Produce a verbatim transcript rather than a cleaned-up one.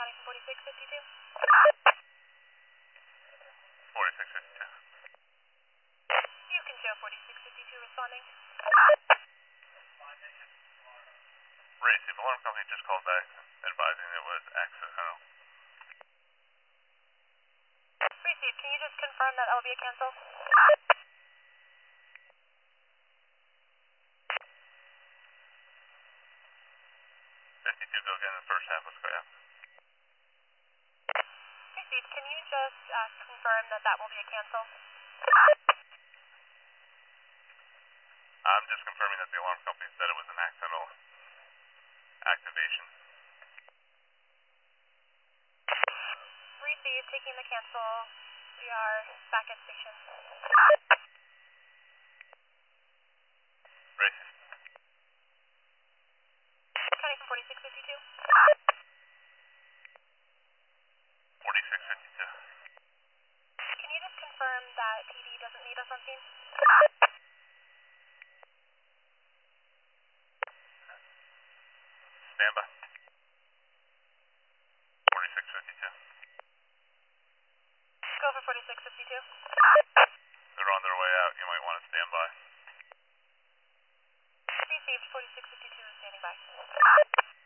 responding from forty-six fifty-two. forty-six fifty-two. You can show forty-six fifty-two responding. Race, the alarm company just called back advising it was accidental. Received. Can you just confirm that L V A canceled? fifty-two, go again in the first half, let's go, yeah. Received. Can you just uh, confirm that that will be a cancel? I'm just confirming that the alarm company said it was an accidental activation. Received. Taking the cancel. We are back at station. Race. Counting from forty-six fifty-two. forty-six fifty-two. Can you just confirm that T D doesn't need us on scene? Stand by. forty-six fifty-two. Go for forty-six fifty-two. They're on their way out, you might want to stand by. Received. forty-six fifty-two is standing by.